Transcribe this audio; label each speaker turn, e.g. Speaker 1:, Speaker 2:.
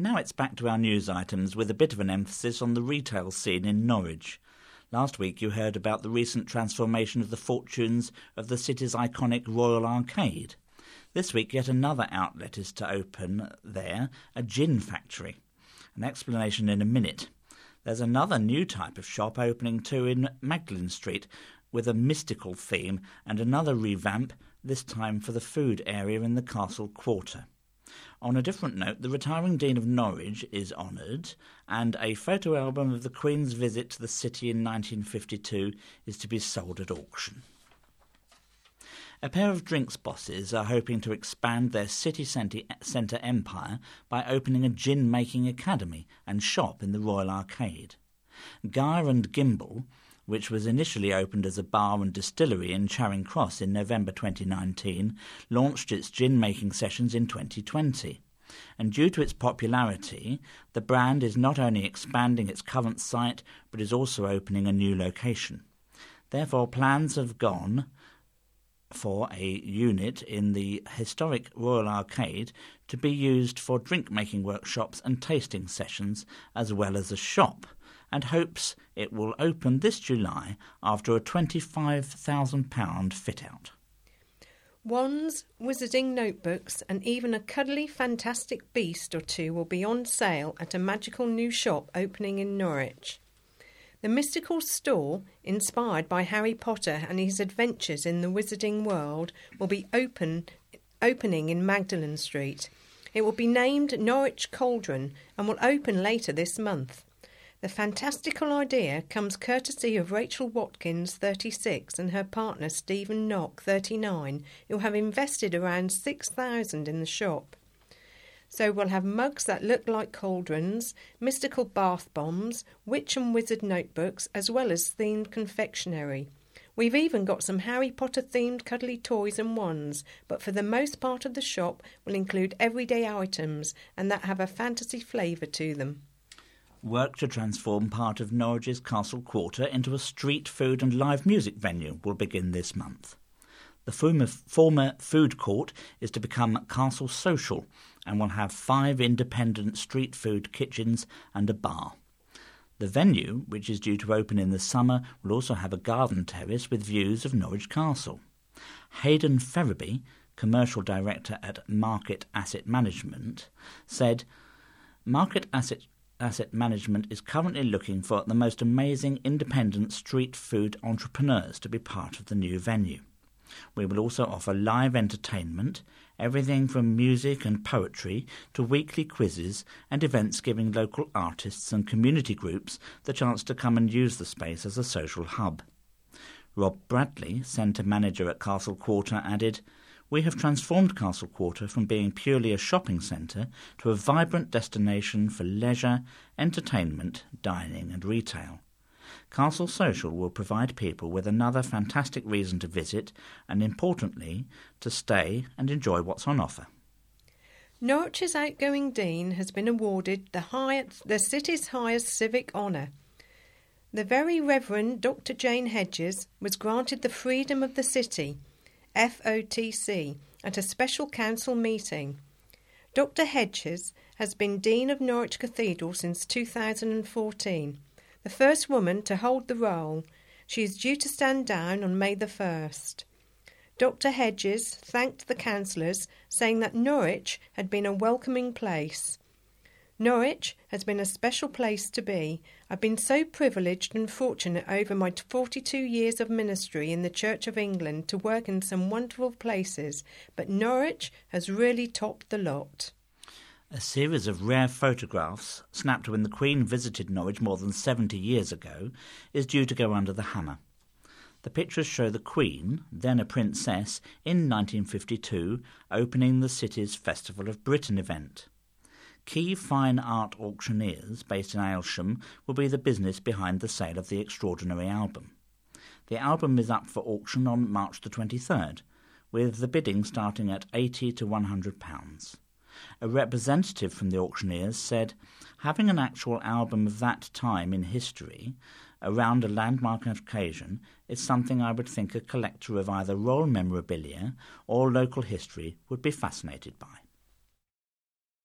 Speaker 1: Now it's back to our news items with a bit of an emphasis on the retail scene in Norwich. Last week you heard about the recent transformation of the fortunes of the city's iconic Royal Arcade. This week yet another outlet is to open there, a gin factory. An explanation in a minute. There's another new type of shop opening too in Magdalen Street with a mystical theme and another revamp, this time for the food area in the Castle Quarter. On a different note, the retiring Dean of Norwich is honoured, and a photo album of the Queen's visit to the city in 1952 is to be sold at auction. A pair of drinks bosses are hoping to expand their city centre empire by opening a gin-making academy and shop in the Royal Arcade. Geyer and Gimble, which was initially opened as a bar and distillery in Charing Cross in November 2019, launched its gin-making sessions in 2020. And due to its popularity, the brand is not only expanding its current site, but is also opening a new location. Therefore, plans have gone for a unit in the historic Royal Arcade to be used for drink-making workshops and tasting sessions, as well as a shop, and hopes it will open this July after a £25,000 fit-out.
Speaker 2: Wands, wizarding notebooks and even a cuddly fantastic beast or two will be on sale at a magical new shop opening in Norwich. The mystical store, inspired by Harry Potter and his adventures in the wizarding world, will be opening in Magdalen Street. It will be named Norwich Cauldron and will open later this month. The fantastical idea comes courtesy of Rachel Watkins, 36, and her partner Stephen Knock, 39, who have invested around £6,000 in the shop. So we'll have mugs that look like cauldrons, mystical bath bombs, witch and wizard notebooks, as well as themed confectionery. We've even got some Harry Potter-themed cuddly toys and wands, but for the most part of the shop will include everyday items and that have a fantasy flavour to them.
Speaker 1: Work to transform part of Norwich's Castle Quarter into a street food and live music venue will begin this month. The former food court is to become Castle Social and will have 5 independent street food kitchens and a bar. The venue, which is due to open in the summer, will also have a garden terrace with views of Norwich Castle. Hayden Ferraby, commercial director at Market Asset Management, said, "Market Asset Management is currently looking for the most amazing independent street food entrepreneurs to be part of the new venue. We will also offer live entertainment, everything from music and poetry to weekly quizzes and events giving local artists and community groups the chance to come and use the space as a social hub." Rob Bradley, centre manager at Castle Quarter, added, "We have transformed Castle Quarter from being purely a shopping centre to a vibrant destination for leisure, entertainment, dining and retail. Castle Social will provide people with another fantastic reason to visit and, importantly, to stay and enjoy what's on offer."
Speaker 2: Norwich's outgoing Dean has been awarded the city's highest civic honour. The Very Reverend Dr. Jane Hedges was granted the Freedom of the City, FOTC, at a special council meeting. Dr. Hedges has been Dean of Norwich Cathedral since 2014, the first woman to hold the role. She is due to stand down on May the 1st. Dr. Hedges thanked the councillors, saying that Norwich had been a welcoming place. "Norwich has been a special place to be. I've been so privileged and fortunate over my 42 years of ministry in the Church of England to work in some wonderful places, but Norwich has really topped the lot."
Speaker 1: A series of rare photographs, snapped when the Queen visited Norwich more than 70 years ago, is due to go under the hammer. The pictures show the Queen, then a princess, in 1952, opening the city's Festival of Britain event. Key Fine Art Auctioneers, based in Aylsham, will be the business behind the sale of the extraordinary album. The album is up for auction on March the 23rd, with the bidding starting at £80 to £100. A representative from the auctioneers said, "Having an actual album of that time in history around a landmark occasion is something I would think a collector of either royal memorabilia or local history would be fascinated by."